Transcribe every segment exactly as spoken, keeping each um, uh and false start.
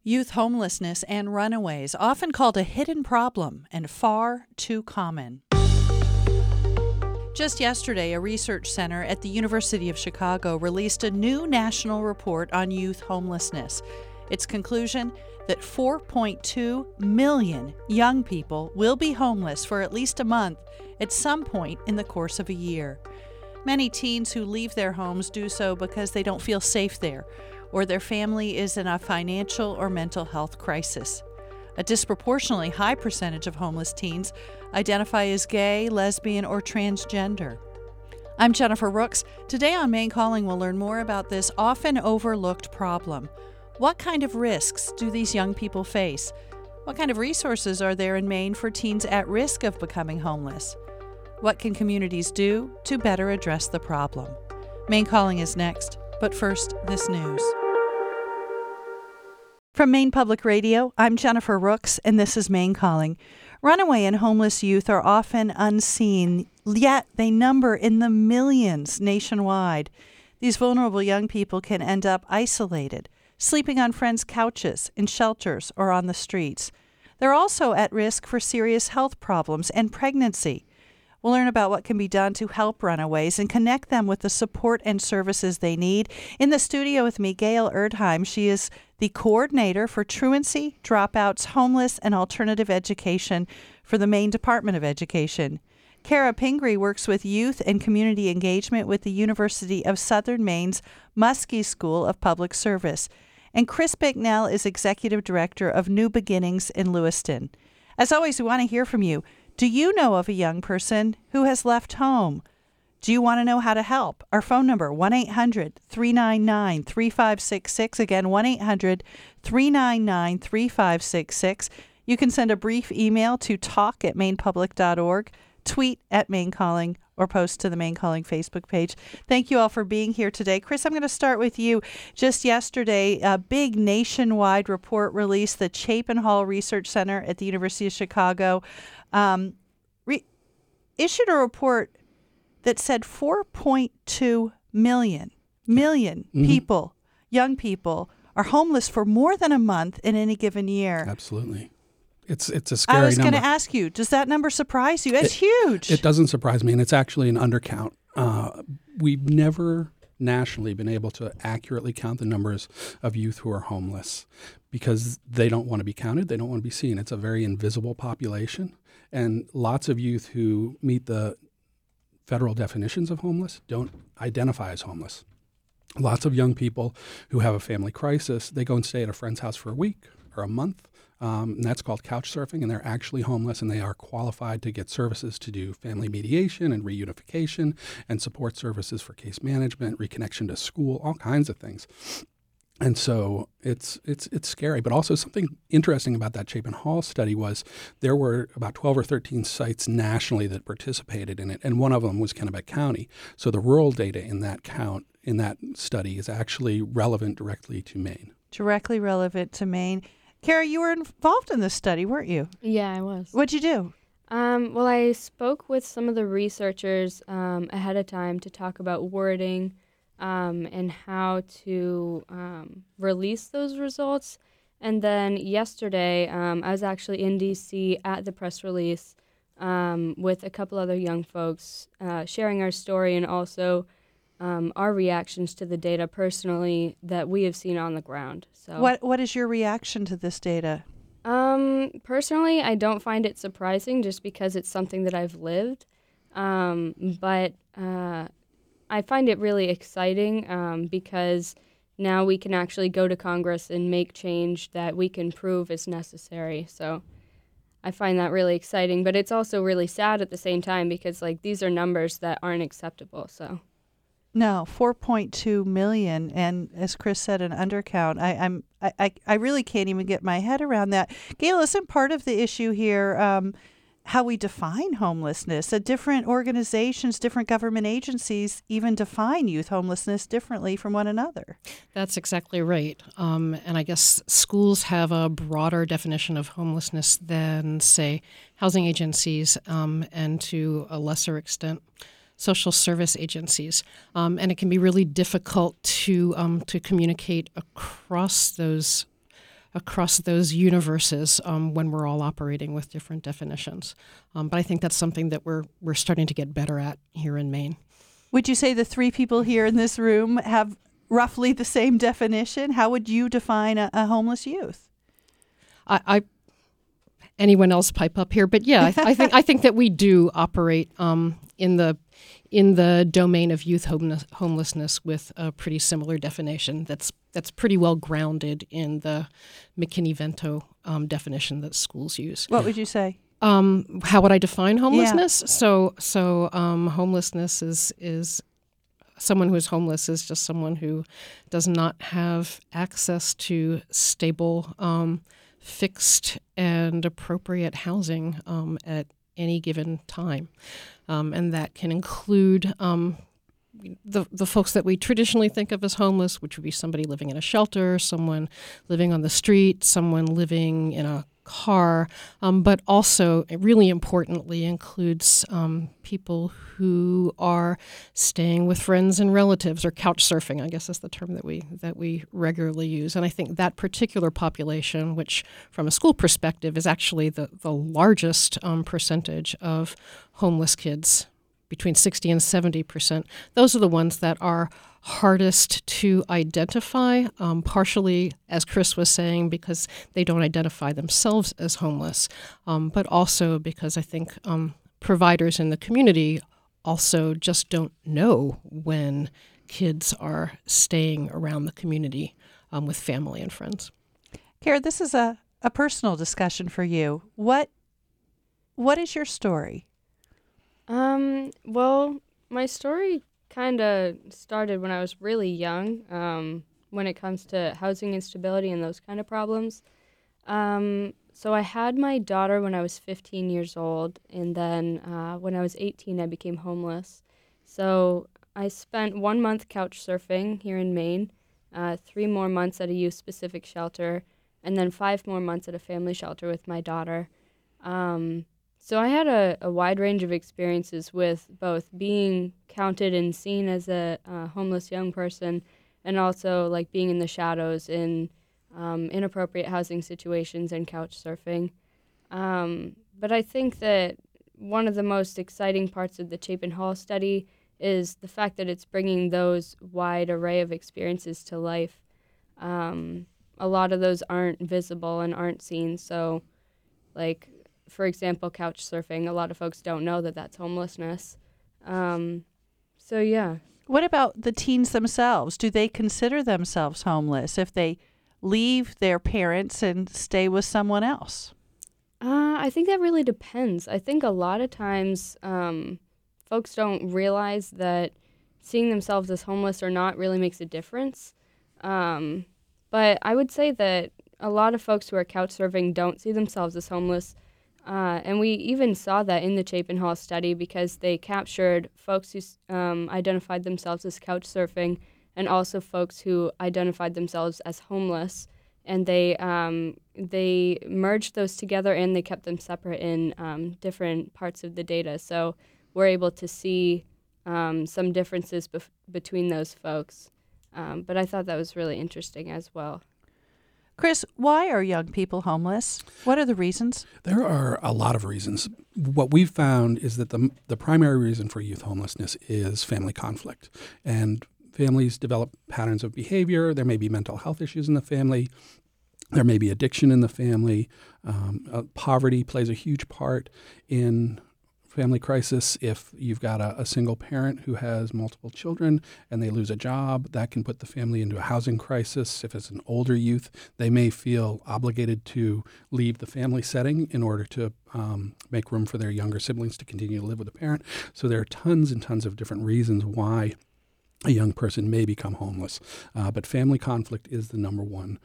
Youth homelessness and runaways, often called a hidden problem and far too common. Just yesterday, a research center at the University of Chicago released a new national report on youth homelessness. Its conclusion that four point two million young people will be homeless for at least a month at some point in the course of a year. Many teens who leave their homes do so because they don't feel safe there, or their family is in a financial or mental health crisis. A disproportionately high percentage of homeless teens identify as gay, lesbian, or transgender. I'm Jennifer Rooks. Today on Maine Calling, we'll learn more about this often overlooked problem. What kind of risks do these young people face? What kind of resources are there in Maine for teens at risk of becoming homeless? What can communities do to better address the problem? Maine Calling is next, but first, this news. From Maine Public Radio, I'm Jennifer Rooks, and this is Maine Calling. Runaway and homeless youth are often unseen, yet they number in the millions nationwide. These vulnerable young people can end up isolated, sleeping on friends' couches, in shelters, or on the streets. They're also at risk for serious health problems and pregnancy. We'll learn about what can be done to help runaways and connect them with the support and services they need. In the studio with me, Gail Erdheim. She is the coordinator for truancy, dropouts, homeless, and alternative education for the Maine Department of Education. Kara Pingree works with youth and community engagement with the University of Southern Maine's Muskie School of Public Service. And Chris Bicknell is executive director of New Beginnings in Lewiston. As always, we want to hear from you. Do you know of a young person who has left home? Do you want to know how to help? Our phone number, one eight hundred three nine nine three five six six. Again, one eight hundred three nine nine three five six six. You can send a brief email to talk at maine public dot org, tweet at Maine Calling, or post to the Maine Calling Facebook page. Thank you all for being here today. Chris, I'm going to start with you. Just yesterday, a big nationwide report released, the Chapin Hall Research Center at the University of Chicago um, re- issued a report that said four point two million, million mm-hmm. people, young people, are homeless for more than a month in any given year. Absolutely. It's it's a scary number. I was going to ask you, does that number surprise you? It's it, huge. It doesn't surprise me, and it's actually an undercount. Uh, we've never nationally been able to accurately count the numbers of youth who are homeless because they don't want to be counted. They don't want to be seen. It's a very invisible population, and lots of youth who meet the federal definitions of homeless don't identify as homeless. Lots of young people who have a family crisis, they go and stay at a friend's house for a week or a month. Um, and that's called couch surfing, and they're actually homeless, and they are qualified to get services to do family mediation and reunification and support services for case management, reconnection to school, all kinds of things. And so it's it's it's scary. But also something interesting about that Chapin Hall study was there were about twelve or thirteen sites nationally that participated in it, and one of them was Kennebec County. So the rural data in that count, in that study, is actually relevant directly to Maine. Directly relevant to Maine. Kara, you were involved in this study, weren't you? Yeah, I was. What'd you do? Um, well, I spoke with some of the researchers um, ahead of time to talk about wording um, and how to um, release those results. And then yesterday, um, I was actually in D C at the press release um, with a couple other young folks uh, sharing our story and also Um, our reactions to the data personally that we have seen on the ground. So, what what is your reaction to this data? Um, personally, I don't find it surprising just because it's something that I've lived. Um, but uh, I find it really exciting um, because now we can actually go to Congress and make change that we can prove is necessary. So I find that really exciting. But it's also really sad at the same time because like these are numbers that aren't acceptable. So. No, four point two million, and as Chris said, an undercount. I, I'm, I, I, I really can't even get my head around that. Gail, isn't part of the issue here um, how we define homelessness? Uh, different organizations, different government agencies even define youth homelessness differently from one another. That's exactly right. Um, and I guess schools have a broader definition of homelessness than, say, housing agencies, um, and to a lesser extent, social service agencies, um, and it can be really difficult to um, to communicate across those across those universes um, when we're all operating with different definitions. Um, but I think that's something that we're we're starting to get better at here in Maine. Would you say the three people here in this room have roughly the same definition? How would you define a, a homeless youth? I, I anyone else pipe up here, but yeah, I, I think I think that we do operate um, in the in the domain of youth homeless, homelessness with a pretty similar definition. That's that's pretty well grounded in the McKinney-Vento um, definition that schools use. What would you say? Um, how would I define homelessness? Yeah. So so um, homelessness is is someone who is homeless is just someone who does not have access to stable, um, fixed, and appropriate housing um, at any given time. Um, and that can include um, the the folks that we traditionally think of as homeless, which would be somebody living in a shelter, someone living on the street, someone living in a car, um, but also, really importantly, includes um, people who are staying with friends and relatives, or couch surfing, I guess is the term that we that we regularly use. And I think that particular population, which from a school perspective is actually the, the largest um, percentage of homeless kids, between sixty and seventy percent, those are the ones that are hardest to identify, um, partially, as Chris was saying, because they don't identify themselves as homeless, um, but also because I think um, providers in the community also just don't know when kids are staying around the community um, with family and friends. Kara, this is a, a personal discussion for you. What What is your story? Um, well, my story kind of started when I was really young, um, when it comes to housing instability and those kind of problems. Um, so I had my daughter when I was fifteen years old, and then uh, when I was eighteen, I became homeless. So I spent one month couch surfing here in Maine, uh, three more months at a youth-specific shelter, and then five more months at a family shelter with my daughter. Um, So I had a, a wide range of experiences with both being counted and seen as a uh, homeless young person, and also like being in the shadows in um, inappropriate housing situations and couch surfing. Um, but I think that one of the most exciting parts of the Chapin Hall study is the fact that it's bringing those wide array of experiences to life. Um, a lot of those aren't visible and aren't seen, so like, for example, couch surfing, a lot of folks don't know that that's homelessness. Um, so, yeah. What about the teens themselves? Do they consider themselves homeless if they leave their parents and stay with someone else? Uh, I think that really depends. I think a lot of times um, folks don't realize that seeing themselves as homeless or not really makes a difference. Um, but I would say that a lot of folks who are couch surfing don't see themselves as homeless. Uh, and we even saw that in the Chapin Hall study because they captured folks who um, identified themselves as couch surfing and also folks who identified themselves as homeless. And they um, they merged those together and they kept them separate in um, different parts of the data. So we're able to see um, some differences bef- between those folks. Um, but I thought that was really interesting as well. Chris, why are young people homeless? What are the reasons? There are a lot of reasons. What we've found is that the the primary reason for youth homelessness is family conflict. And families develop patterns of behavior. There may be mental health issues in the family. There may be addiction in the family. Um, uh, poverty plays a huge part in family crisis. If you've got a, a single parent who has multiple children and they lose a job, that can put the family into a housing crisis. If it's an older youth, they may feel obligated to leave the family setting in order to um, make room for their younger siblings to continue to live with a parent. So there are tons and tons of different reasons why a young person may become homeless. Uh, but family conflict is the number one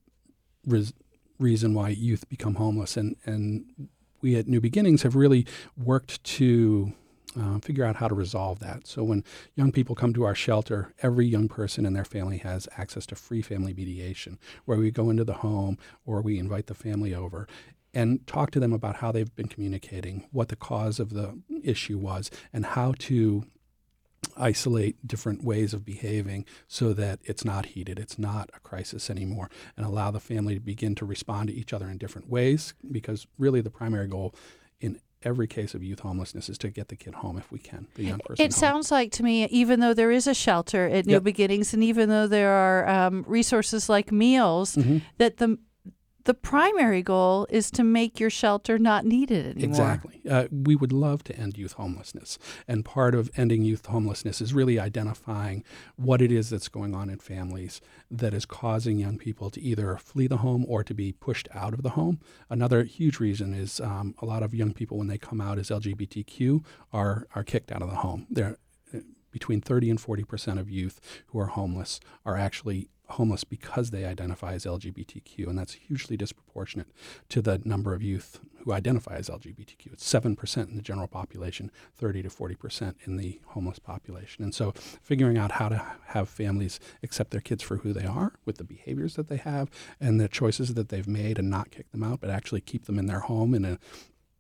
res- reason why youth become homeless. And, and we at New Beginnings have really worked to uh, figure out how to resolve that. So when young people come to our shelter, every young person and their family has access to free family mediation, where we go into the home or we invite the family over and talk to them about how they've been communicating, what the cause of the issue was, and how to isolate different ways of behaving so that it's not heated, it's not a crisis anymore, and allow the family to begin to respond to each other in different ways, because really the primary goal in every case of youth homelessness is to get the kid home if we can, the young person It home. sounds like to me, even though there is a shelter at New Yep. Beginnings, and even though there are um, resources like meals, Mm-hmm. that the the primary goal is to make your shelter not needed anymore. Exactly. Uh, we would love to end youth homelessness. And part of ending youth homelessness is really identifying what it is that's going on in families that is causing young people to either flee the home or to be pushed out of the home. Another huge reason is um, a lot of young people, when they come out as L G B T Q, are, are kicked out of the home. They're between thirty and forty percent of youth who are homeless are actually homeless because they identify as L G B T Q, and that's hugely disproportionate to the number of youth who identify as L G B T Q. It's seven percent in the general population, thirty to forty percent in the homeless population. And so figuring out how to have families accept their kids for who they are with the behaviors that they have and the choices that they've made, and not kick them out, but actually keep them in their home in a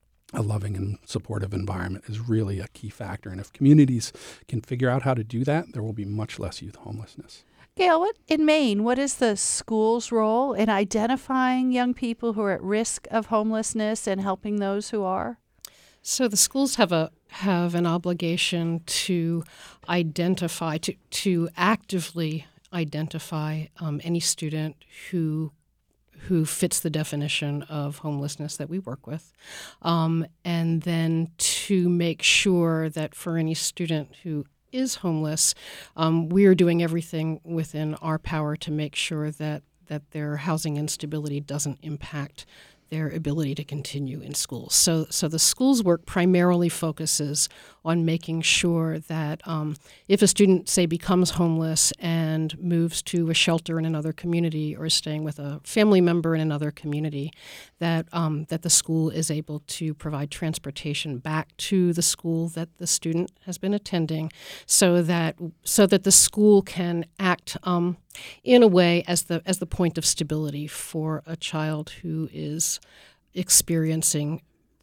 a loving and supportive environment is really a key factor. And if communities can figure out how to do that, there will be much less youth homelessness. Gail, what in Maine, what is the school's role in identifying young people who are at risk of homelessness and helping those who are? So the schools have a have an obligation to identify, to to actively identify um, any student who who fits the definition of homelessness that we work with, um, and then to make sure that for any student who is homeless, um, we are doing everything within our power to make sure that that their housing instability doesn't impact their ability to continue in school. So, so the school's work primarily focuses on making sure that um, if a student, say, becomes homeless and moves to a shelter in another community or is staying with a family member in another community, that um, that the school is able to provide transportation back to the school that the student has been attending, so that so that the school can act um, in a way as the as the point of stability for a child who is experiencing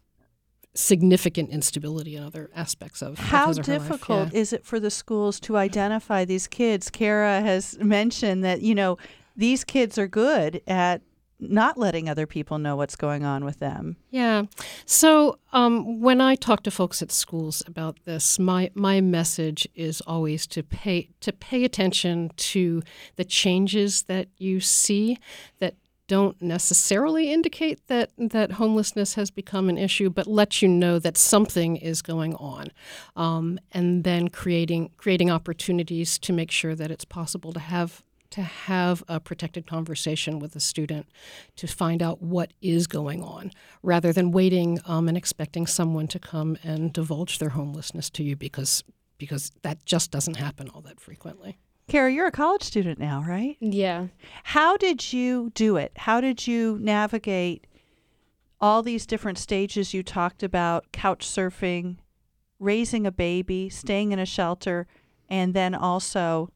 significant instability in other aspects of, of How his or her life. difficult Yeah. is it for the schools to identify these kids? Kara has mentioned that, you know, these kids are good at not letting other people know what's going on with them. Yeah. So um, when I talk to folks at schools about this, my my message is always to pay to pay attention to the changes that you see that don't necessarily indicate that that homelessness has become an issue, but let you know that something is going on, um, and then creating creating opportunities to make sure that it's possible to have to have a protected conversation with a student to find out what is going on, rather than waiting um, and expecting someone to come and divulge their homelessness to you, because because that just doesn't happen all that frequently. Kara, you're a college student now, right? Yeah. How did you do it? How did you navigate all these different stages you talked about, couch surfing, raising a baby, staying in a shelter, and then also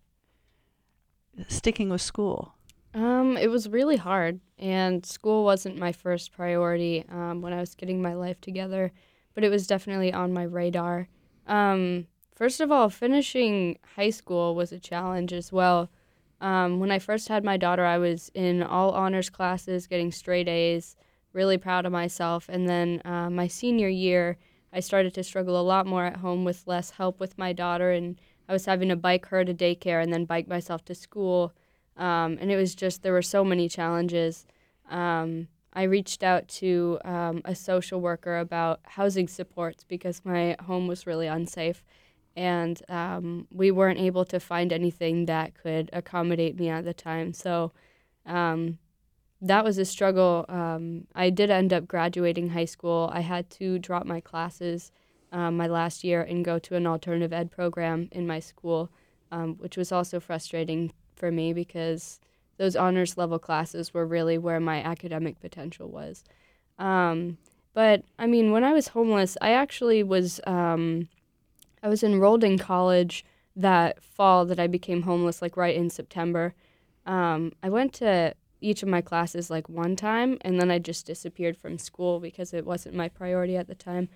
sticking with school? Um, it was really hard, and school wasn't my first priority um, when I was getting my life together, but it was definitely on my radar. Um, first of all, finishing high school was a challenge as well. Um, when I first had my daughter, I was in all honors classes, getting straight A's, really proud of myself. And then uh, my senior year, I started to struggle a lot more at home with less help with my daughter, and I was having to bike her to daycare and then bike myself to school. Um, and it was just, there were so many challenges. Um, I reached out to um, a social worker about housing supports because my home was really unsafe. And um, we weren't able to find anything that could accommodate me at the time. So um, that was a struggle. Um, I did end up graduating high school. I had to drop my classes um, my last year and go to an alternative ed program in my school, um, which was also frustrating for me because those honors level classes were really where my academic potential was. Um, but, I mean, when I was homeless, I actually was... Um, I was enrolled in college that fall that I became homeless, like right in September. Um, I went to each of my classes like one time, and then I just disappeared from school because it wasn't my priority at the time.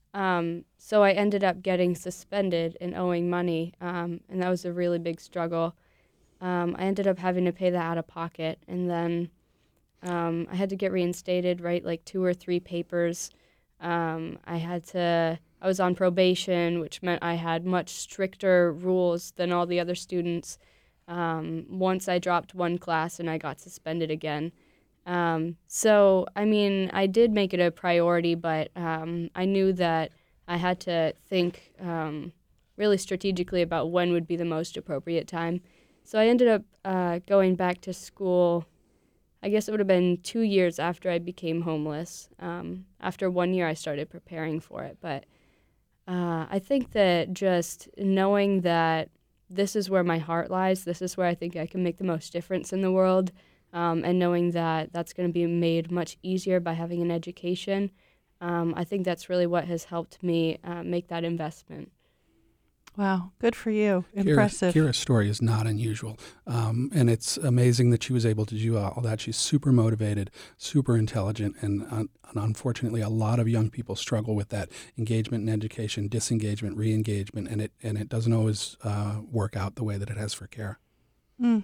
Um, so I ended up getting suspended and owing money, um, and that was a really big struggle. Um, I ended up having to pay that out of pocket, and then um, I had to get reinstated, write like two or three papers. Um, I had to, I was on probation, which meant I had much stricter rules than all the other students. Um, once I dropped one class and I got suspended again. Um, so, I mean, I did make it a priority, but um, I knew that I had to think um, really strategically about when would be the most appropriate time. So I ended up uh, going back to school. I guess it would have been two years after I became homeless. Um, after one year, I started preparing for it. But uh, I think that just knowing that this is where my heart lies, this is where I think I can make the most difference in the world, um, and knowing that that's going to be made much easier by having an education, um, I think that's really what has helped me uh, make that investment. Wow, good for you. Kira, Impressive. Kira's story is not unusual, um, and it's amazing that she was able to do all that. She's super motivated, super intelligent, and, uh, and unfortunately, a lot of young people struggle with that engagement in education, disengagement, re-engagement, and it and it doesn't always uh, work out the way that it has for Kira. Mm.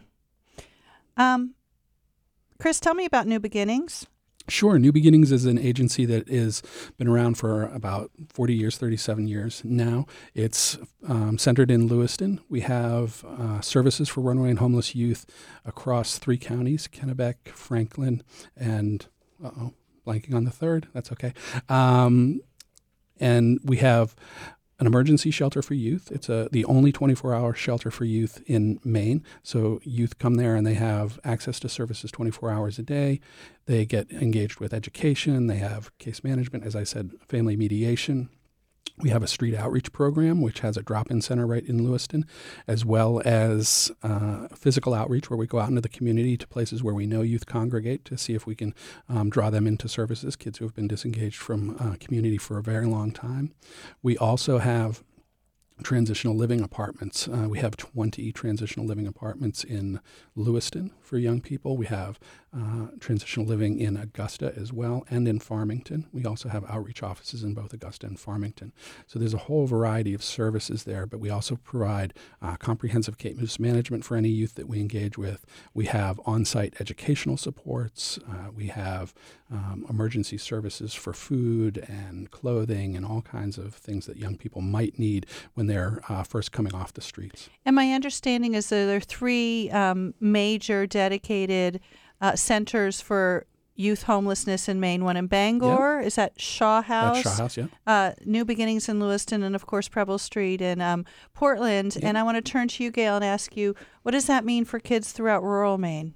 Um, Chris, tell me about New Beginnings. Sure. New Beginnings is an agency that has been around for about forty years, thirty-seven years now. It's um, centered in Lewiston. We have uh, services for runaway and homeless youth across three counties, Kennebec, Franklin, and, uh-oh, blanking on the third. That's okay. Um, and we have an emergency shelter for youth. It's a, the only twenty-four hour shelter for youth in Maine. So youth come there and they have access to services twenty-four hours a day. They get engaged with education. They have case management, as I said, family mediation. We have a street outreach program, which has a drop-in center right in Lewiston, as well as uh, physical outreach where we go out into the community to places where we know youth congregate to see if we can um, draw them into services, kids who have been disengaged from uh, community for a very long time. We also have transitional living apartments. Uh, we have twenty transitional living apartments in Lewiston for young people. We have uh, transitional living in Augusta as well, and in Farmington. We also have outreach offices in both Augusta and Farmington. So there's a whole variety of services there, but we also provide uh, comprehensive case management for any youth that we engage with. We have on-site educational supports. Uh, we have um, emergency services for food and clothing and all kinds of things that young people might need when they're uh, first coming off the streets. And my understanding is that there are three um, major dedicated uh, centers for youth homelessness in Maine. One in Bangor. Yep. Is that Shaw House? That's Shaw House, yeah. Uh, New Beginnings in Lewiston, and of course Preble Street in um, Portland. Yep. And I want to turn to you, Gail, and ask you, what does that mean for kids throughout rural Maine?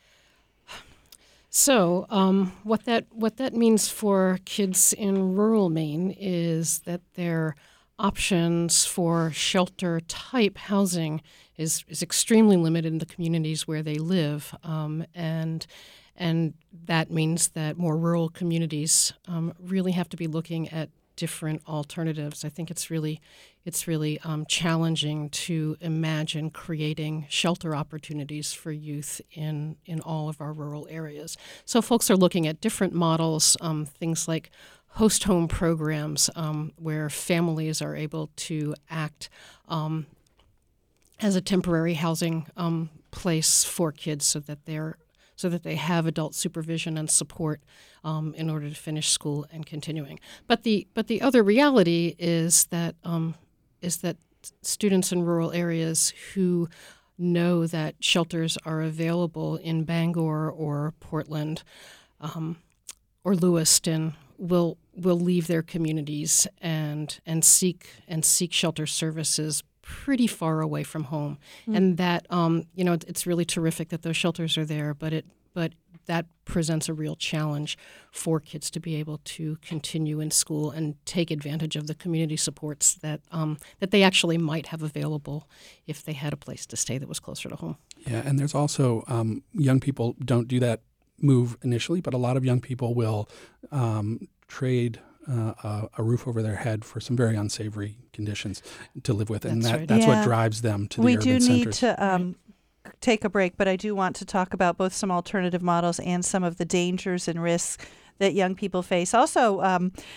So, um, what that what that means for kids in rural Maine is that their options for shelter-type housing is is extremely limited in the communities where they live, um, and and that means that more rural communities um, really have to be looking at different alternatives. I think it's really it's really um, challenging to imagine creating shelter opportunities for youth in, in all of our rural areas. So folks are looking at different models, um, things like host home programs um, where families are able to act um, as a temporary housing um, place for kids so that they're so that they have adult supervision and support um, in order to finish school and continuing. But the but the other reality is that um, is that students in rural areas who know that shelters are available in Bangor or Portland um, or Lewiston will will leave their communities and and seek and seek shelter services pretty far away from home. Mm. And that, um, you know, it's really terrific that those shelters are there, but it but that presents a real challenge for kids to be able to continue in school and take advantage of the community supports that um, that they actually might have available if they had a place to stay that was closer to home. Yeah, and there's also um, young people don't do that move initially, but a lot of young people will um, trade Uh, a, a roof over their head for some very unsavory conditions to live with, and that's that, right. that's Yeah. what drives them to the We urban do need centers. to um, take a break, but I do want to talk about both some alternative models and some of the dangers and risks that young people face. Also, um,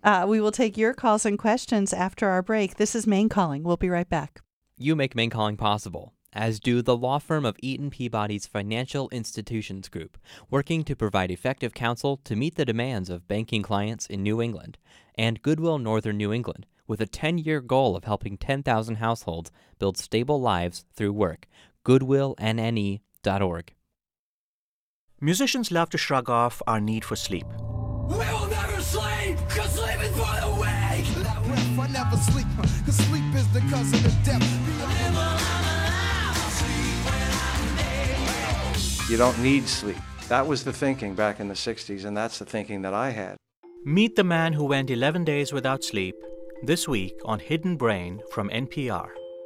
Uh, we will take your calls and questions after our break. This is Maine Calling. We'll be right back. You make Maine Calling possible, as do the law firm of Eaton Peabody's Financial Institutions Group, working to provide effective counsel to meet the demands of banking clients in New England, and Goodwill Northern New England, with a ten-year goal of helping ten thousand households build stable lives through work. goodwill n n e dot org. Musicians love to shrug off our need for sleep. We will never sleep, cause sleep is for the weak. I never sleep, cause sleep is the cousin of death. You don't need sleep. That was the thinking back in the sixties, and that's the thinking that I had. Meet the man who went eleven days without sleep this week on Hidden Brain from N P R.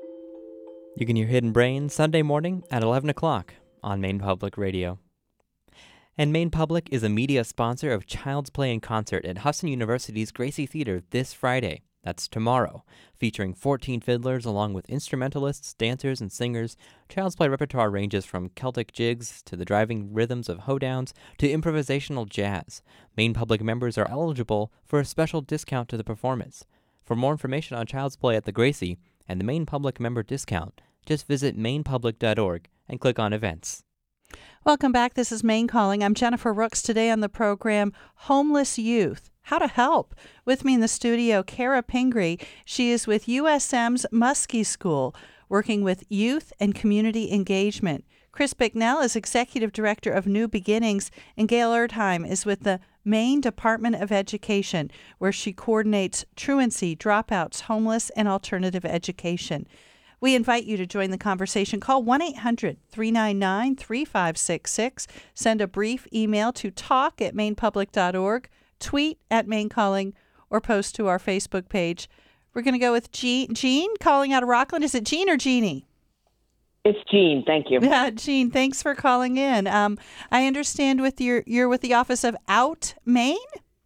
You can hear Hidden Brain Sunday morning at eleven o'clock on Maine Public Radio. And Maine Public is a media sponsor of Child's Play in Concert at Hudson University's Gracie Theater this Friday. That's tomorrow, featuring fourteen fiddlers along with instrumentalists, dancers, and singers. Child's Play repertoire ranges from Celtic jigs to the driving rhythms of hoedowns to improvisational jazz. Maine Public members are eligible for a special discount to the performance. For more information on Child's Play at the Gracie and the Maine Public member discount, just visit maine public dot org and click on Events. Welcome back. This is Maine Calling. I'm Jennifer Rooks. Today on the program, Homeless Youth, How to Help. With me in the studio, Kara Pingree. She is with U S M's Muskie School, working with youth and community engagement. Chris Bicknell is Executive Director of New Beginnings, and Gail Erdheim is with the Maine Department of Education, where she coordinates truancy, dropouts, homeless, and alternative education. We invite you to join the conversation. Call one eight hundred three nine nine three five six six. Send a brief email to talk at maine public dot org, tweet at Maine Calling, or post to our Facebook page. We're going to go with Jean, Jean calling out of Rockland. Is it Jean or Jeannie? It's Jean. Thank you. Yeah, Jean, thanks for calling in. Um, I understand with your, you're with the Office of Out Maine?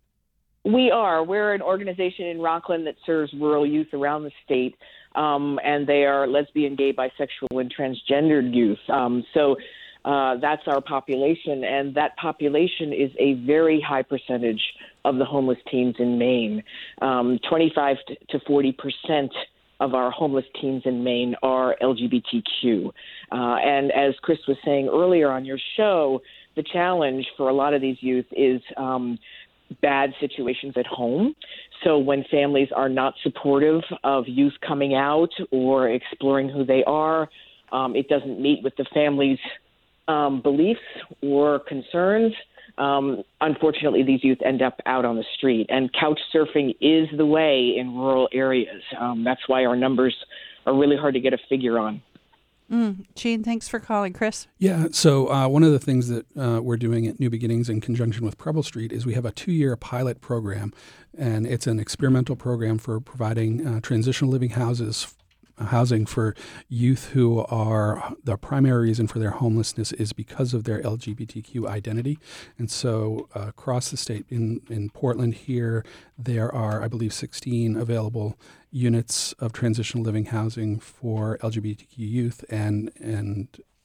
We are. We're an organization in Rockland that serves rural youth around the state. Um, and they are lesbian, gay, bisexual, and transgendered youth. Um, so uh, that's our population, and that population is a very high percentage of the homeless teens in Maine. Um, twenty-five to forty percent of our homeless teens in Maine are L G B T Q. Uh, and as Chris was saying earlier on your show, the challenge for a lot of these youth is um, bad situations at home. So when families are not supportive of youth coming out or exploring who they are, um, it doesn't meet with the family's um, beliefs or concerns. Um, unfortunately, these youth end up out on the street. And couch surfing is the way in rural areas. Um, that's why our numbers are really hard to get a figure on. Mm. Jean, thanks for calling. Chris? Yeah, so uh, one of the things that uh, we're doing at New Beginnings in conjunction with Preble Street is we have a two-year pilot program, and it's an experimental program for providing uh, transitional living houses housing for youth who are, the primary reason for their homelessness is because of their L G B T Q identity. And so uh, across the state, in, in Portland here, there are, I believe, sixteen available units of transitional living housing for L G B T Q youth, and and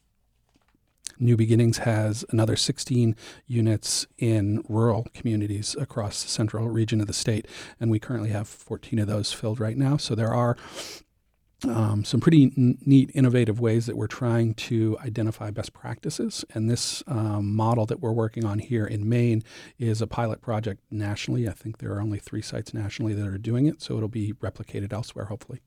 New Beginnings has another sixteen units in rural communities across the central region of the state, and we currently have fourteen of those filled right now. So there are Um, some pretty n- neat, innovative ways that we're trying to identify best practices. And this um, model that we're working on here in Maine is a pilot project nationally. I think there are only three sites nationally that are doing it, so it'll be replicated elsewhere, hopefully.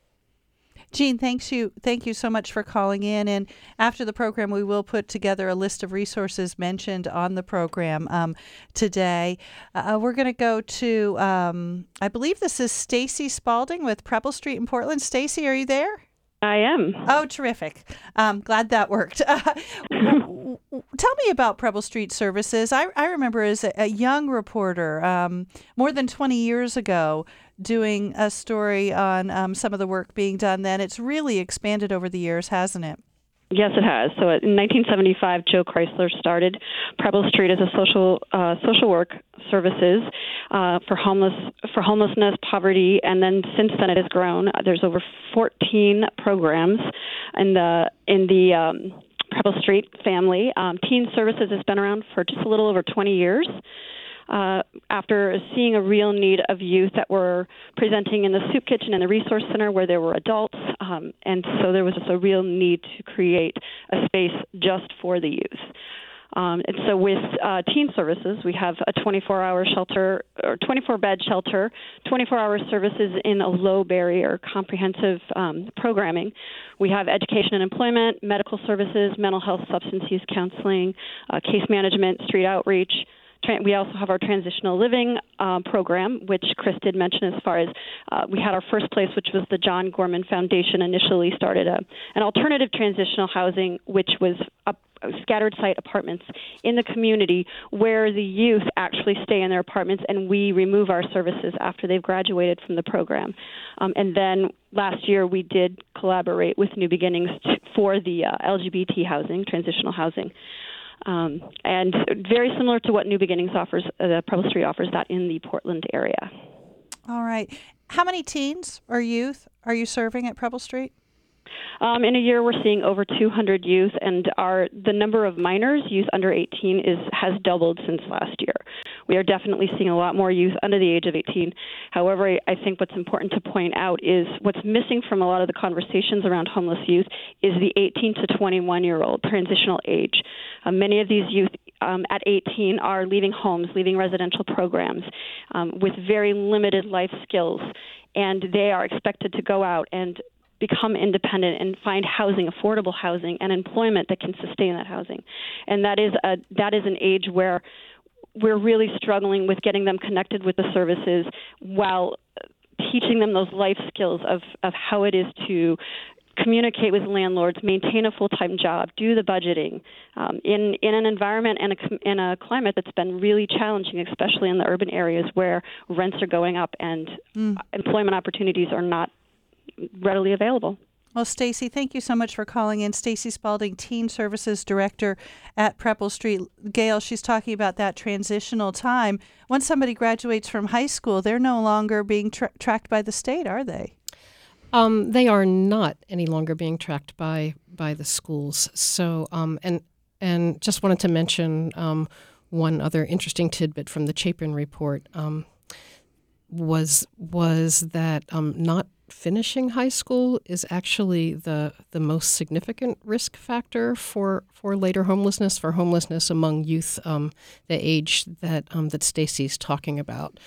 Jean, thanks you. Thank you so much for calling in. And after the program, we will put together a list of resources mentioned on the program um, today. Uh, we're going to go to, um, I believe this is Stacy Spalding with Preble Street in Portland. Stacy, are you there? I am. Oh, terrific. Um, glad that worked. Uh, tell me about Preble Street Services. I, I remember as a, a young reporter um, more than twenty years ago doing a story on um, some of the work being done then. It's really expanded over the years, hasn't it? Yes, it has. So in nineteen seventy-five, Joe Chrysler started Preble Street as a social uh, social work services uh, for homeless for homelessness, poverty, and then since then it has grown. There's over fourteen programs in the in the um, Preble Street family. Um, Teen Services has been around for just a little over twenty years. uh, after seeing a real need of youth that were presenting in the soup kitchen and the resource center where there were adults. Um, and so there was just a real need to create a space just for the youth. Um, and so with uh, teen services, we have a twenty-four hour shelter or twenty-four bed shelter, twenty-four hour services in a low barrier comprehensive um, programming. We have education and employment, medical services, mental health, substance use counseling, uh, case management, street outreach. Tra- we also have our transitional living uh, program, which Chris did mention as far as uh, we had our first place, which was the John Gorman Foundation initially started a, an alternative transitional housing, which was a scattered site apartments in the community where the youth actually stay in their apartments and we remove our services after they've graduated from the program. Um, and then last year we did collaborate with New Beginnings to, for the uh, L G B T housing, transitional housing. Um, and very similar to what New Beginnings offers, uh, the Preble Street offers that in the Portland area. All right. How many teens or youth are you serving at Preble Street? Um, in a year, we're seeing over two hundred youth, and our the number of minors, youth under eighteen, is has doubled since last year. We are definitely seeing a lot more youth under the age of eighteen. However, I think what's important to point out is what's missing from a lot of the conversations around homeless youth is the eighteen to twenty-one-year-old transitional age. Uh, many of these youth um, at eighteen are leaving homes, leaving residential programs um, with very limited life skills, and they are expected to go out and become independent and find housing, affordable housing, and employment that can sustain that housing. And that is a that is an age where we're really struggling with getting them connected with the services while teaching them those life skills of, of how it is to communicate with landlords, maintain a full-time job, do the budgeting um, in, in an environment and a, in a climate that's been really challenging, especially in the urban areas where rents are going up and mm. employment opportunities are not readily available. Well, Stacy, thank you so much for calling in. Stacy Spalding, Teen Services Director at Preble Street. Gail, she's talking about that transitional time. Once somebody graduates from high school, they're no longer being tra- tracked by the state, are they? Um, they are not any longer being tracked by by the schools. So, um, and and just wanted to mention um, one other interesting tidbit from the Chapin report um, was was that um, not finishing high school is actually the the most significant risk factor for, for later homelessness, for homelessness among youth um, the age that um, that Stacy's talking about.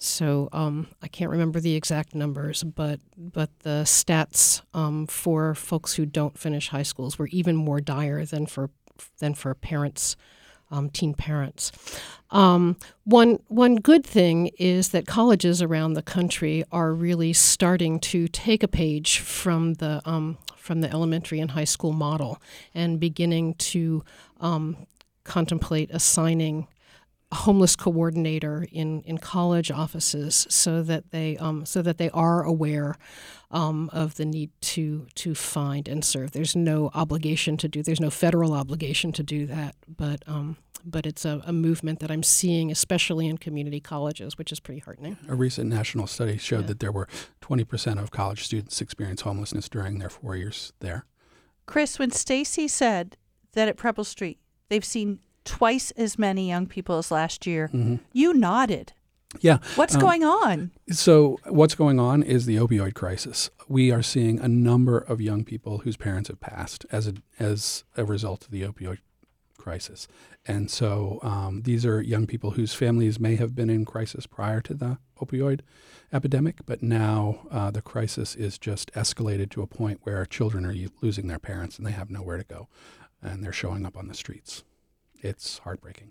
So um, I can't remember the exact numbers, but but the stats um, for folks who don't finish high schools were even more dire than for than for parents. Um, teen parents. Um, one one good thing is that colleges around the country are really starting to take a page from the um, from the elementary and high school model and beginning to um, contemplate assigning a homeless coordinator in, in college offices so that they um, so that they are aware um, of the need to to find and serve. There's no obligation to do. There's no federal obligation to do that, but um, but it's a, a movement that I'm seeing, especially in community colleges, which is pretty heartening. A recent national study showed Yeah. that there were twenty percent of college students experience homelessness during their four years there. Chris, when Stacy said that at Preble Street they've seen twice as many young people as last year, Mm-hmm. you nodded. Yeah. What's um, going on? So what's going on is the opioid crisis. We are seeing a number of young people whose parents have passed as a, as a result of the opioid crisis. And so um, these are young people whose families may have been in crisis prior to the opioid epidemic, but now uh, the crisis is just escalated to a point where children are losing their parents and they have nowhere to go, and they're showing up on the streets. It's heartbreaking.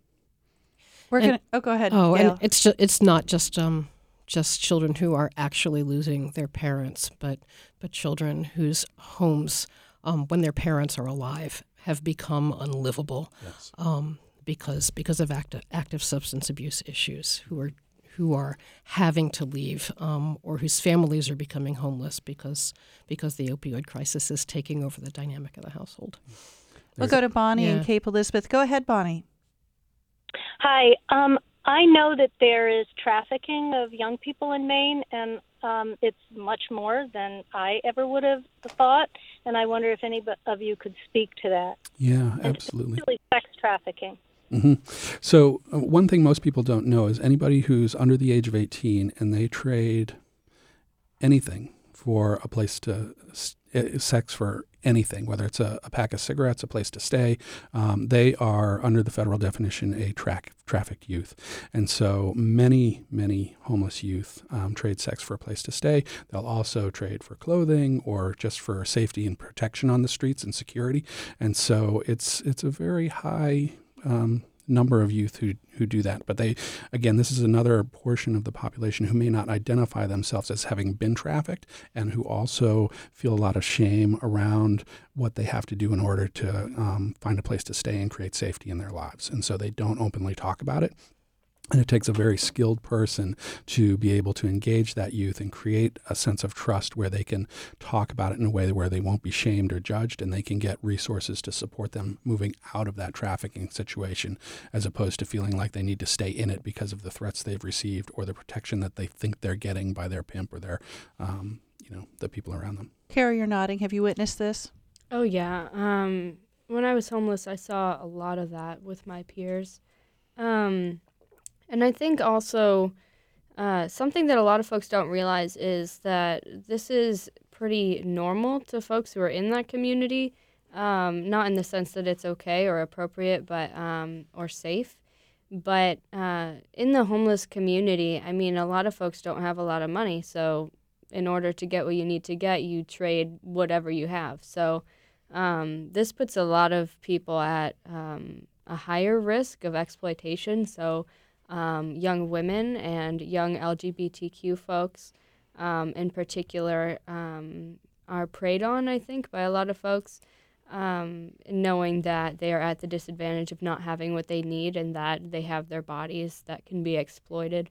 We're And- gonna. Oh, go ahead. Oh, Gail. and it's ju- it's not just um just children who are actually losing their parents, but but children whose homes, um, when their parents are alive, have become unlivable, Yes. um, because because of active active substance abuse issues, who are who are having to leave, um, or whose families are becoming homeless because because the opioid crisis is taking over the dynamic of the household. We'll go to Bonnie Yeah. and Cape Elizabeth. Go ahead, Bonnie. Hi. Um, I know that there is trafficking of young people in Maine, and um, it's much more than I ever would have thought. And I wonder if any of you could speak to that. Yeah, And absolutely. Really, sex trafficking. Mm-hmm. So uh, one thing most people don't know is anybody who's under the age of eighteen and they trade anything for a place to uh, sex for anything, whether it's a, a pack of cigarettes, a place to stay, um, they are under the federal definition a track, trafficked youth. And so many, many homeless youth um, trade sex for a place to stay. They'll also trade for clothing or just for safety and protection on the streets and security. And so it's it's a very high um, number of youth who who do that. But they, again, this is another portion of the population who may not identify themselves as having been trafficked and who also feel a lot of shame around what they have to do in order to um, find a place to stay and create safety in their lives. And so they don't openly talk about it. And it takes a very skilled person to be able to engage that youth and create a sense of trust where they can talk about it in a way where they won't be shamed or judged, and they can get resources to support them moving out of that trafficking situation, as opposed to feeling like they need to stay in it because of the threats they've received or the protection that they think they're getting by their pimp or their, um, you know, the people around them. Carrie, you're nodding. Have you witnessed this? Oh, yeah. Um, when I was homeless, I saw a lot of that with my peers. Um... And I think also uh, something that a lot of folks don't realize is that this is pretty normal to folks who are in that community, um, not in the sense that it's okay or appropriate, but um, or safe. But uh, in the homeless community, I mean, a lot of folks don't have a lot of money. So in order to get what you need to get, you trade whatever you have. So um, this puts a lot of people at um, a higher risk of exploitation. So Um, young women and young L G B T Q folks um, in particular um, are preyed on, I think, by a lot of folks, um, knowing that they are at the disadvantage of not having what they need and that they have their bodies that can be exploited.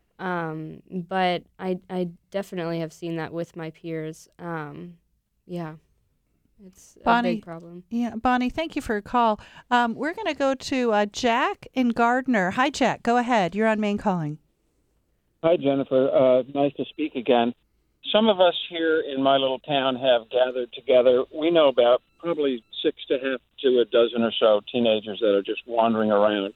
Um, but I, I definitely have seen that with my peers. Um, yeah. It's Bonnie, a big problem. Yeah, Bonnie, thank you for your call. Um, we're going to go to uh, Jack in Gardner. Hi, Jack. Go ahead. You're on Maine Calling. Hi, Jennifer. Uh, nice to speak again. Some of us here in my little town have gathered together. We know about probably six to half to a dozen or so teenagers that are just wandering around.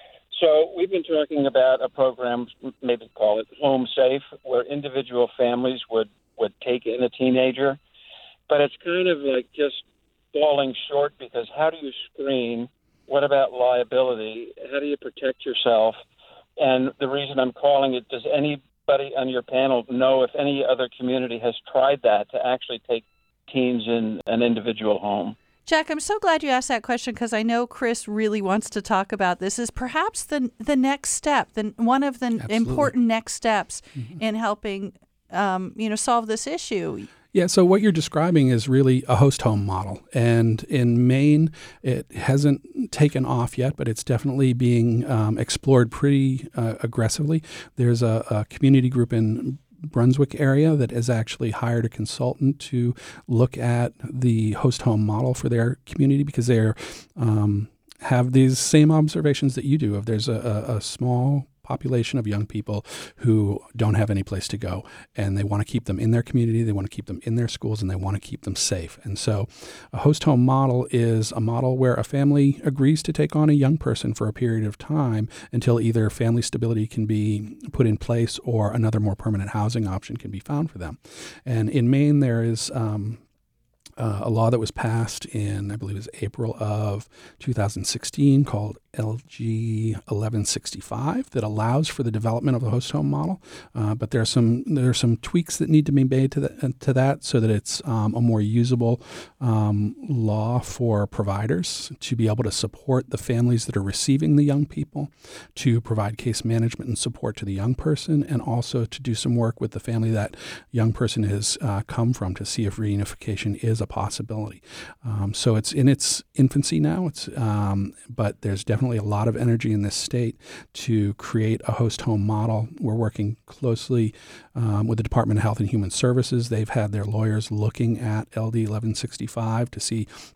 So we've been talking about a program, maybe call it Home Safe, where individual families would, would take in a teenager. But it's kind of like just falling short, because how do you screen? What about liability? How do you protect yourself? And the reason I'm calling it, does anybody on your panel know if any other community has tried that to actually take teens in an individual home? Jack, I'm so glad you asked that question, because I know Chris really wants to talk about this. Is perhaps the the next step, the, one of the Absolutely. important next steps mm-hmm. in helping um, you know, solve this issue. Yeah, so what you're describing is really a host home model. And in Maine, it hasn't taken off yet, but it's definitely being um, explored pretty uh, aggressively. There's a, a community group in Brunswick area that has actually hired a consultant to look at the host home model for their community, because they're um, have these same observations that you do. If there's a, a, a small population of young people who don't have any place to go, and they want to keep them in their community, they want to keep them in their schools, and they want to keep them safe. And so a host home model is a model where a family agrees to take on a young person for a period of time until either family stability can be put in place or another more permanent housing option can be found for them. And in Maine, there is um, Uh, a law that was passed in, I believe it was April of two thousand sixteen, called L G eleven sixty-five, that allows for the development of a host home model. Uh, but there are some there are some tweaks that need to be made to that, to that so that it's um, a more usable um, law for providers to be able to support the families that are receiving the young people, to provide case management and support to the young person, and also to do some work with the family that young person has uh, come from to see if reunification is a possibility. Um, so it's in its infancy now, It's um, but there's definitely a lot of energy in this state to create a host home model. We're working closely um, with the Department of Health and Human Services. They've had their lawyers looking at L D eleven sixty-five to see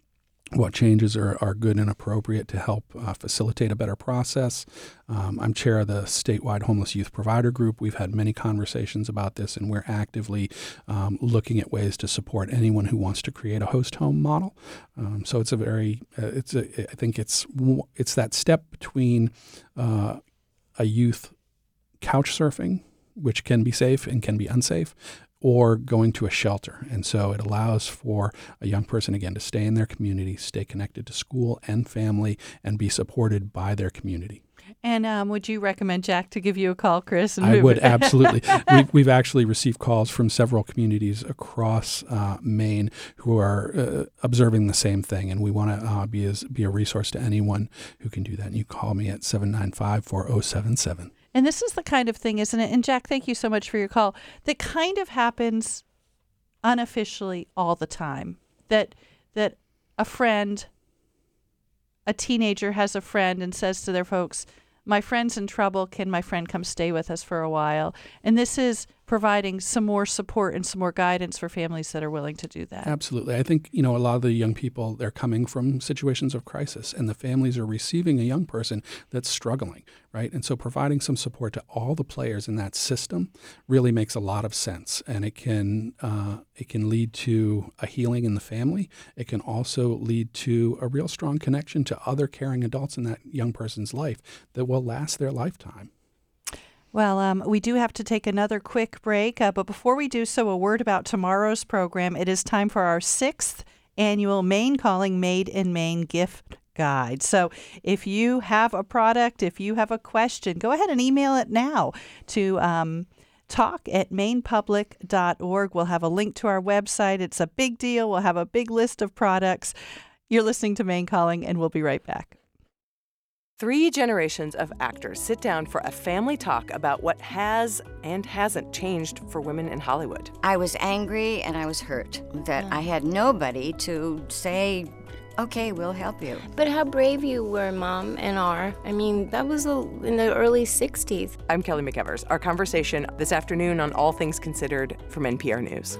what changes are, are good and appropriate to help uh, facilitate a better process. Um, I'm chair of the statewide homeless youth provider group. We've had many conversations about this, and we're actively um, looking at ways to support anyone who wants to create a host home model. Um, so it's a very, uh, it's a, I think it's it's that step between uh, a youth couch surfing, which can be safe and can be unsafe, or going to a shelter. And so it allows for a young person, again, to stay in their community, stay connected to school and family, and be supported by their community. And um, would you recommend Jack to give you a call, Chris? And I move would, it? absolutely. we've, we've actually received calls from several communities across uh, Maine who are uh, observing the same thing, and we want to uh, be, as, be a resource to anyone who can do that. And you call me at seven nine five, four oh seven seven. And this is the kind of thing, isn't it? And Jack, thank you so much for your call. That kind of happens unofficially all the time. That that a friend, a teenager has a friend and says to their folks, my friend's in trouble. Can my friend come stay with us for a while? And this is providing some more support and some more guidance for families that are willing to do that. Absolutely. I think, you know, a lot of the young people, they're coming from situations of crisis, and the families are receiving a young person that's struggling, right? And so providing some support to all the players in that system really makes a lot of sense. And it can uh, it can lead to a healing in the family. It can also lead to a real strong connection to other caring adults in that young person's life that will last their lifetime. Well, um, we do have to take another quick break, uh, but before we do so, a word about tomorrow's program. It is time for our sixth annual Maine Calling Made in Maine gift guide. So if you have a product, if you have a question, go ahead and email it now to um, talk at maine public dot org. We'll have a link to our website. It's a big deal. We'll have a big list of products. You're listening to Maine Calling, and we'll be right back. Three generations of actors sit down for a family talk about what has and hasn't changed for women in Hollywood. I was angry and I was hurt that I had nobody to say, okay, we'll help you. But how brave you were, Mom, and are. I mean, that was a, in the early sixties. I'm Kelly McEvers. Our conversation this afternoon on All Things Considered from N P R News.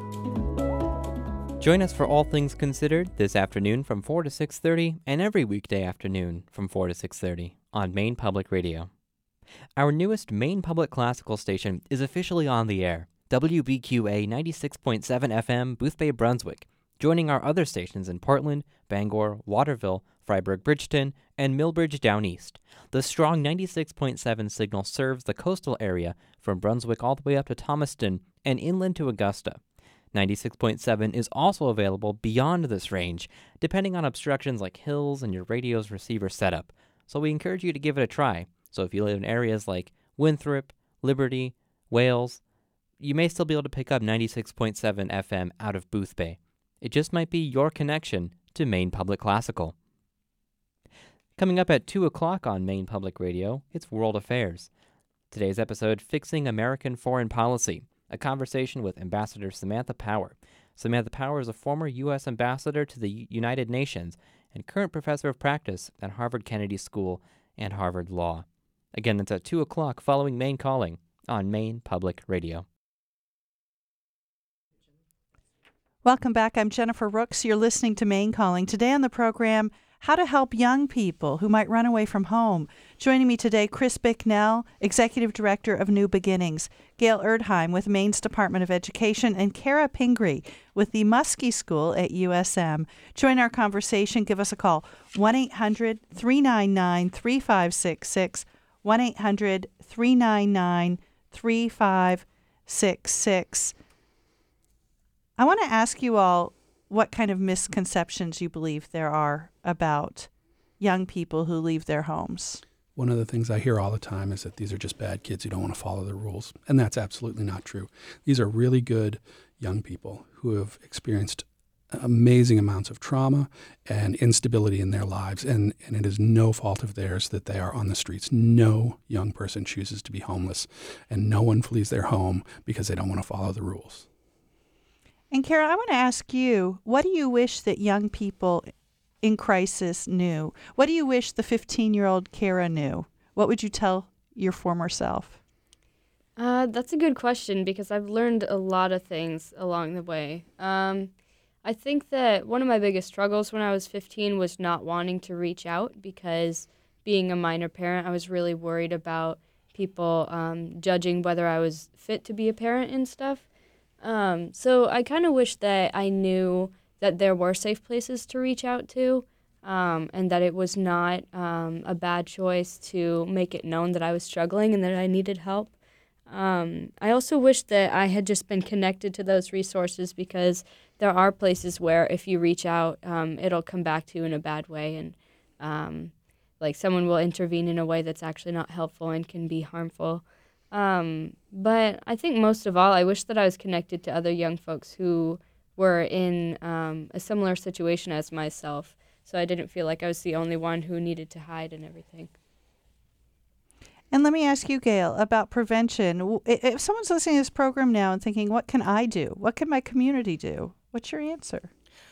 Join us for All Things Considered this afternoon from four to six thirty and every weekday afternoon from four to six thirty on Maine Public Radio. Our newest Maine Public Classical station is officially on the air, W B Q A ninety-six point seven F M, Boothbay, Brunswick, joining our other stations in Portland, Bangor, Waterville, Freiburg-Bridgeton, and Millbridge Down East. The strong ninety-six point seven signal serves the coastal area from Brunswick all the way up to Thomaston and inland to Augusta. ninety-six point seven is also available beyond this range, depending on obstructions like hills and your radio's receiver setup, so we encourage you to give it a try. So if you live in areas like Winthrop, Liberty, Wales, you may still be able to pick up ninety-six point seven F M out of Boothbay. It just might be your connection to Maine Public Classical. Coming up at two o'clock on Maine Public Radio, it's World Affairs. Today's episode, Fixing American Foreign Policy, a conversation with Ambassador Samantha Power. Samantha Power is a former U S ambassador to the United Nations and current professor of practice at Harvard Kennedy School and Harvard Law. Again, it's at two o'clock following Maine Calling on Maine Public Radio. Welcome back. I'm Jennifer Rooks. You're listening to Maine Calling. Today on the program, how to help young people who might run away from home. Joining me today, Chris Bicknell, Executive Director of New Beginnings, Gail Erdheim with Maine's Department of Education, and Kara Pingree with the Muskie School at U S M. Join our conversation. Give us a call, one eight hundred, three nine nine, three five six six, one eight hundred, three nine nine, three five six six. I want to ask you all what kind of misconceptions you believe there are about young people who leave their homes. One of the things I hear all the time is that these are just bad kids who don't want to follow the rules. And that's absolutely not true. These are really good young people who have experienced amazing amounts of trauma and instability in their lives. And, and it is no fault of theirs that they are on the streets. No young person chooses to be homeless, and no one flees their home because they don't want to follow the rules. And Kara, I want to ask you, what do you wish that young people in crisis knew? What do you wish the fifteen-year-old Kara knew? What would you tell your former self? Uh, that's a good question because I've learned a lot of things along the way. Um, I think that one of my biggest struggles when I was fifteen was not wanting to reach out because being a minor parent, I was really worried about people um, judging whether I was fit to be a parent and stuff. Um, so I kind of wish that I knew that there were safe places to reach out to um, and that it was not um, a bad choice to make it known that I was struggling and that I needed help. Um, I also wish that I had just been connected to those resources because there are places where if you reach out, um, it'll come back to you in a bad way, and um, like someone will intervene in a way that's actually not helpful and can be harmful. Um, but I think most of all, I wish that I was connected to other young folks who were in um, a similar situation as myself, so I didn't feel like I was the only one who needed to hide and everything. And let me ask you, Gail, about prevention. If someone's listening to this program now and thinking, what can I do? What can my community do? What's your answer?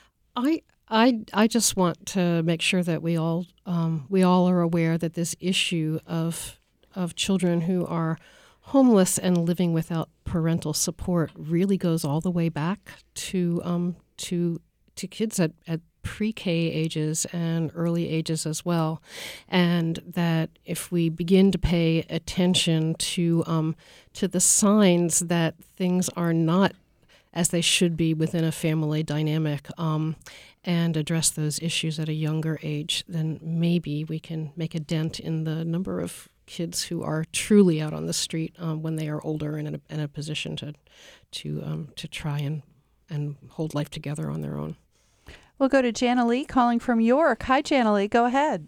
I I I just want to make sure that we all um, we all are aware that this issue of of children who are homeless and living without parental support really goes all the way back to um, to to kids at, at pre-K ages and early ages as well, and that if we begin to pay attention to um, to the signs that things are not as they should be within a family dynamic, um, and address those issues at a younger age, then maybe we can make a dent in the number of kids who are truly out on the street um, when they are older and in a, in a position to to um, to try and and hold life together on their own. We'll go to Jana Lee calling from York. Hi, Jana Lee. Go ahead.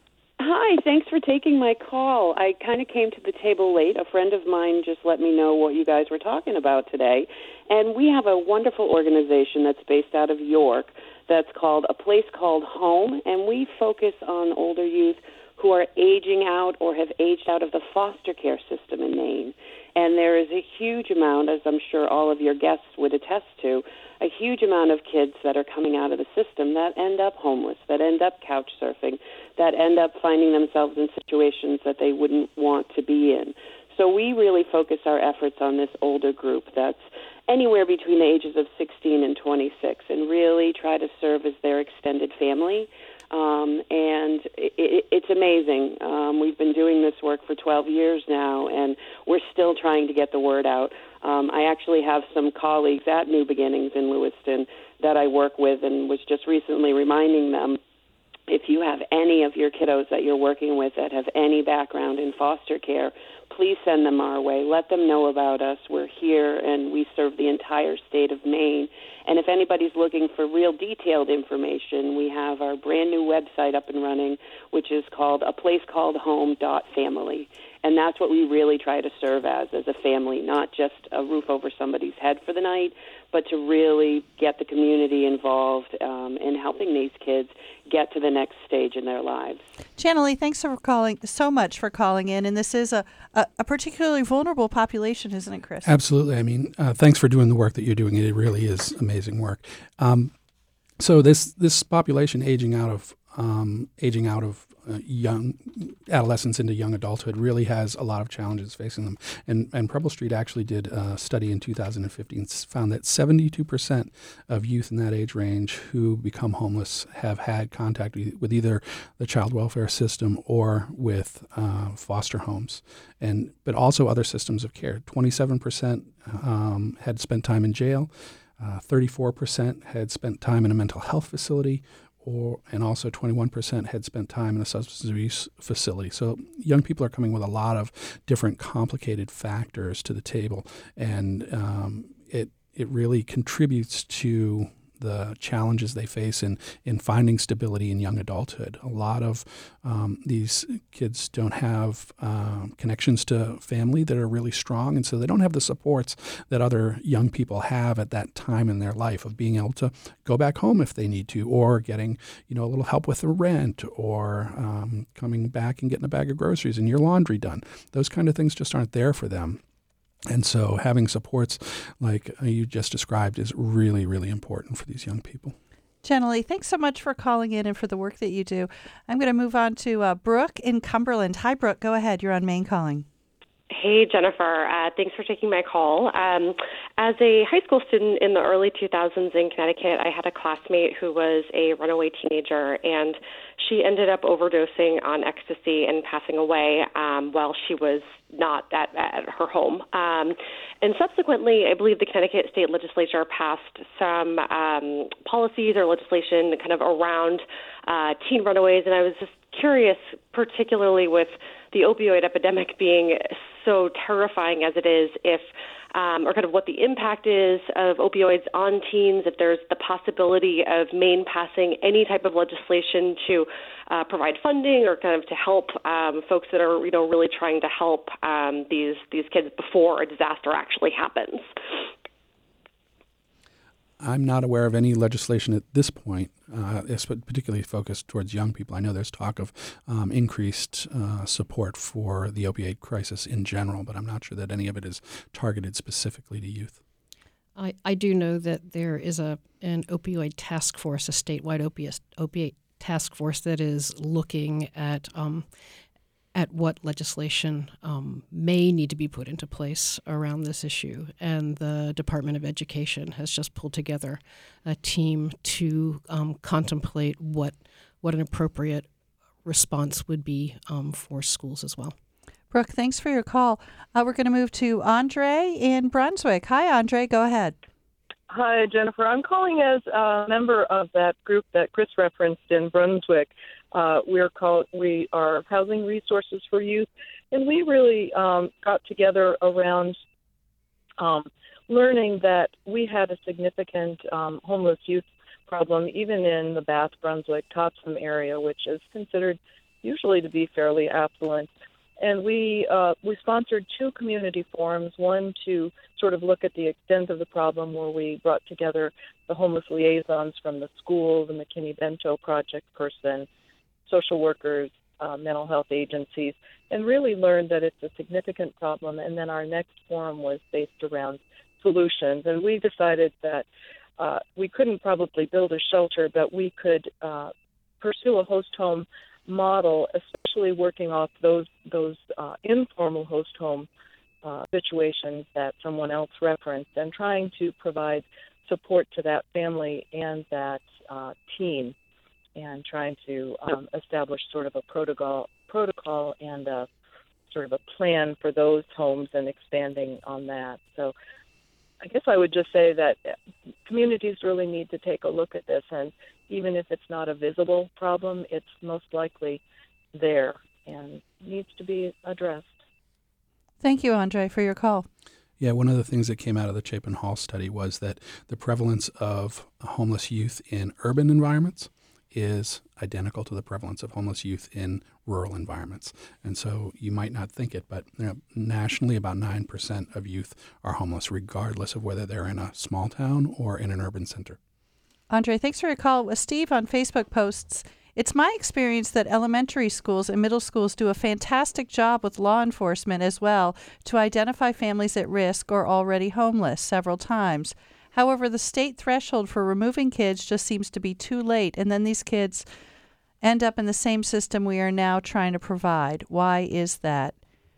Hi. Thanks for taking my call. I kind of came to the table late. A friend of mine just let me know what you guys were talking about today. And we have a wonderful organization that's based out of York that's called A Place Called Home. And we focus on older youth who are aging out or have aged out of the foster care system in Maine. And there is a huge amount, as I'm sure all of your guests would attest to, a huge amount of kids that are coming out of the system that end up homeless, that end up couch surfing, that end up finding themselves in situations that they wouldn't want to be in. So we really focus our efforts on this older group that's anywhere between the ages of sixteen and twenty-six, and really try to serve as their extended family. Um, and it, it, it's amazing. Um, we've been doing this work for twelve years now, and we're still trying to get the word out. Um, I actually have some colleagues at New Beginnings in Lewiston that I work with, and was just recently reminding them, if you have any of your kiddos that you're working with that have any background in foster care, please send them our way. Let them know about us. We're here, and we serve the entire state of Maine. And if anybody's looking for real detailed information, we have our brand new website up and running, which is called a place called home dot family. And that's what we really try to serve as, as a family, not just a roof over somebody's head for the night, but to really get the community involved um, in helping these kids get to the next stage in their lives. Jana Lee, thanks for calling so much for calling in. And this is a, a, a particularly vulnerable population, isn't it, Chris? Absolutely. I mean, uh, thanks for doing the work that you're doing. It really is amazing work. Um, so this this population aging out of um, aging out of uh, young adolescence into young adulthood really has a lot of challenges facing them. And and Preble Street actually did a study in two thousand fifteen, found that seventy-two percent of youth in that age range who become homeless have had contact with either the child welfare system or with uh, foster homes, and but also other systems of care. twenty-seven percent um, had spent time in jail. Uh, thirty-four percent had spent time in a mental health facility, or and also twenty-one percent had spent time in a substance abuse facility. So young people are coming with a lot of different complicated factors to the table, and um, it it really contributes to the challenges they face in, in finding stability in young adulthood. A lot of um, these kids don't have um, connections to family that are really strong, and so they don't have the supports that other young people have at that time in their life of being able to go back home if they need to, or getting you know a little help with the rent, or um, coming back and getting a bag of groceries and your laundry done. Those kind of things just aren't there for them. And so having supports like you just described is really, really important for these young people. Jana Lee, thanks so much for calling in and for the work that you do. I'm going to move on to uh, Brooke in Cumberland. Hi, Brooke. Go ahead. You're on Maine Calling. Hey, Jennifer. Uh, thanks for taking my call. Um, as a high school student in the early two thousands in Connecticut, I had a classmate who was a runaway teenager, and she ended up overdosing on ecstasy and passing away um, while she was not at, at her home. Um, and subsequently, I believe the Connecticut State Legislature passed some um, policies or legislation kind of around uh, teen runaways, and I was just curious, particularly with the opioid epidemic being so terrifying as it is, if um, or kind of what the impact is of opioids on teens, if there's the possibility of Maine passing any type of legislation to uh, provide funding or kind of to help um, folks that are, you know, really trying to help um, these these kids before a disaster actually happens. I'm not aware of any legislation at this point, uh, particularly focused towards young people. I know there's talk of um, increased uh, support for the opioid crisis in general, but I'm not sure that any of it is targeted specifically to youth. I, I do know that there is a an opioid task force, a statewide opiate, opiate task force that is looking at um, at what legislation um, may need to be put into place around this issue. And the Department of Education has just pulled together a team to um, contemplate what what an appropriate response would be um, for schools as well. Brooke, thanks for your call. Uh, we're going to move to Andre in Brunswick. Hi, Andre. Go ahead. Hi, Jennifer. I'm calling as a member of that group that Chris referenced in Brunswick. Uh, we're called, we are Housing Resources for Youth, and we really um, got together around um, learning that we had a significant um, homeless youth problem, even in the Bath, Brunswick, Topsham area, which is considered usually to be fairly affluent. And we uh, we sponsored two community forums, one to sort of look at the extent of the problem, where we brought together the homeless liaisons from the school, the McKinney-Bento Project person, social workers, uh, mental health agencies, and really learned that it's a significant problem. And then our next forum was based around solutions. And we decided that uh, we couldn't probably build a shelter, but we could uh, pursue a host home model, especially working off those those uh, informal host home uh, situations that someone else referenced, and trying to provide support to that family and that uh, teen, and trying to um, establish sort of a protocol protocol and a, sort of a plan for those homes and expanding on that. So I guess I would just say that communities really need to take a look at this, and even if it's not a visible problem, it's most likely there and needs to be addressed. Thank you, Andre, for your call. Yeah, one of the things that came out of the Chapin Hall study was that the prevalence of homeless youth in urban environments is identical to the prevalence of homeless youth in rural environments. And so you might not think it, but you know, nationally about nine percent of youth are homeless, regardless of whether they're in a small town or in an urban center. Andre, thanks for your call. Steve on Facebook posts, it's my experience that elementary schools and middle schools do a fantastic job with law enforcement as well to identify families at risk or already homeless several times. However, the state threshold for removing kids just seems to be too late, and then these kids end up in the same system we are now trying to provide. Why is that?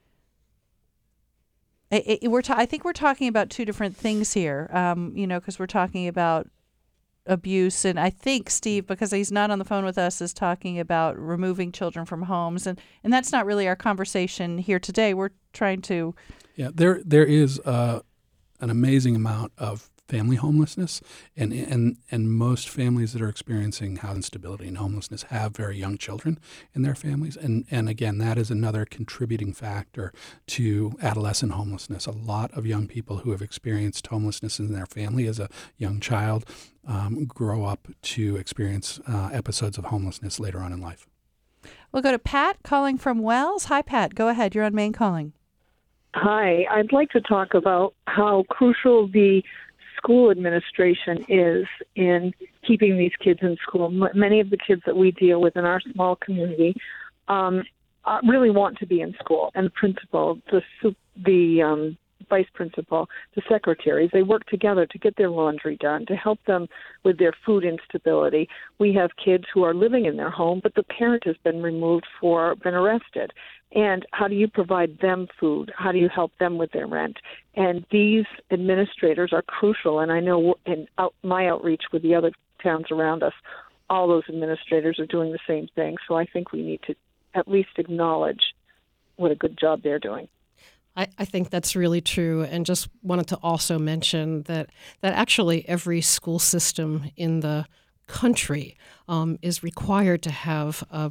It, it, we're ta- I think we're talking about two different things here, um, you know, because we're talking about abuse, and I think Steve, because he's not on the phone with us, is talking about removing children from homes, and, and that's not really our conversation here today. We're trying to... Yeah, there there is uh, an amazing amount of family homelessness, and and and most families that are experiencing housing instability and homelessness have very young children in their families, and and again, that is another contributing factor to adolescent homelessness. A lot of young people who have experienced homelessness in their family as a young child um, grow up to experience uh, episodes of homelessness later on in life. We'll go to Pat calling from Wells. Hi, Pat. Go ahead. You're on Maine Calling. Hi. I'd like to talk about how crucial the school administration is in keeping these kids in school. M- many of the kids that we deal with in our small community um, uh, really want to be in school, and the principal, the the um, vice principal, the secretaries, they work together to get their laundry done, to help them with their food instability. We have kids who are living in their home, but the parent has been removed for, been arrested. And how do you provide them food? How do you help them with their rent? And these administrators are crucial. And I know in out, my outreach with the other towns around us, all those administrators are doing the same thing. So I think we need to at least acknowledge what a good job they're doing. I, I think that's really true, and just wanted to also mention that that actually every school system in the country um, is required to have a,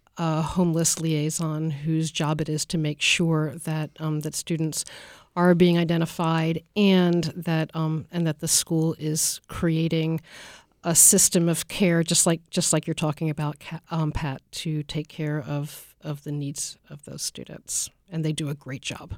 a homeless liaison whose job it is to make sure that um, that students are being identified and that um, and that the school is creating a system of care, just like just like you're talking about, um, Pat, to take care of, of the needs of those students, and they do a great job.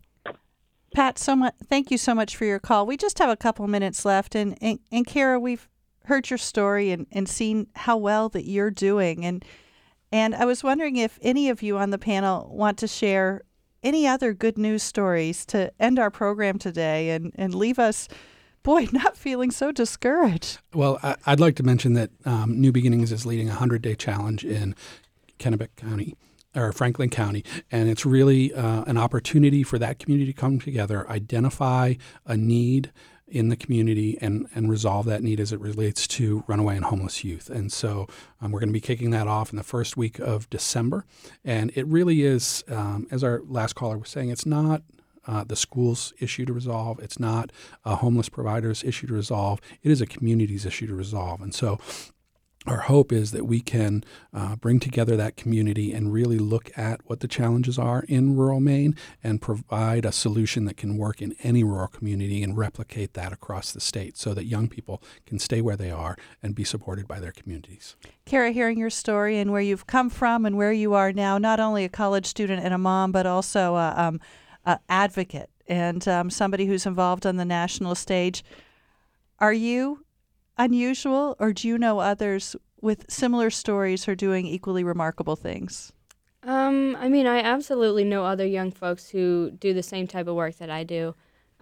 Pat, so much, thank you so much for your call. We just have a couple minutes left, and, and, and Kara, we've heard your story and, and seen how well that you're doing, and and I was wondering if any of you on the panel want to share any other good news stories to end our program today and, and leave us, boy, not feeling so discouraged. Well, I, I'd like to mention that um, New Beginnings is leading a hundred-day challenge in Kennebec County, or Franklin County, and it's really uh, an opportunity for that community to come together, identify a need in the community, and, and resolve that need as it relates to runaway and homeless youth. And so um, we're going to be kicking that off in the first week of December. And it really is, um, as our last caller was saying, it's not uh, the school's issue to resolve. It's not a homeless provider's issue to resolve. It is a community's issue to resolve. And so our hope is that we can uh, bring together that community and really look at what the challenges are in rural Maine and provide a solution that can work in any rural community and replicate that across the state so that young people can stay where they are and be supported by their communities. Kara, hearing your story and where you've come from and where you are now, not only a college student and a mom, but also a, um, a advocate and um, somebody who's involved on the national stage, are you unusual, or do you know others with similar stories who are doing equally remarkable things? Um, I mean, I absolutely know other young folks who do the same type of work that I do.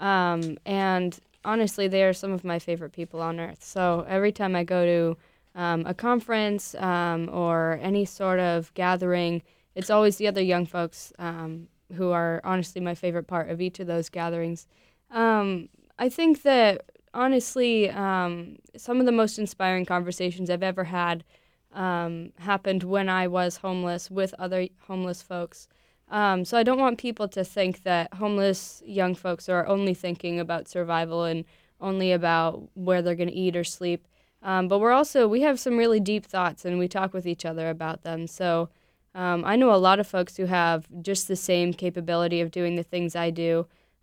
Um, and honestly, they are some of my favorite people on earth. So every time I go to um, a conference um, or any sort of gathering, it's always the other young folks um, who are honestly my favorite part of each of those gatherings. Um, I think that honestly, um, some of the most inspiring conversations I've ever had um, happened when I was homeless with other homeless folks. Um, so I don't want people to think that homeless young folks are only thinking about survival and only about where they're going to eat or sleep. Um, but we're also, we have some really deep thoughts, and we talk with each other about them. So um, I know a lot of folks who have just the same capability of doing the things I do.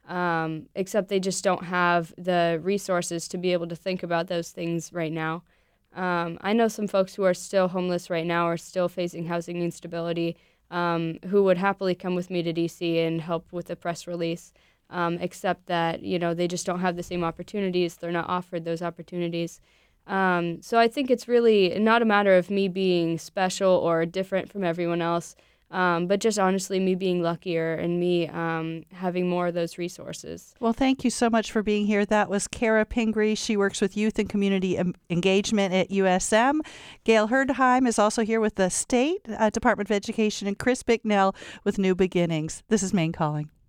Um, except they just don't have the resources to be able to think about those things right now. Um, I know some folks who are still homeless right now or still facing housing instability um, who would happily come with me to D C and help with the press release, um, except that, you know, they just don't have the same opportunities. They're not offered those opportunities. Um, so I think it's really not a matter of me being special or different from everyone else. Um, but just honestly, me being luckier and me um, having more of those resources. Well, thank you so much for being here. That was Kara Pingree. She works with youth and community em- engagement at U S M. Gail Herdheim is also here with the State uh, Department of Education, and Chris Bicknell with New Beginnings. This is Maine Calling.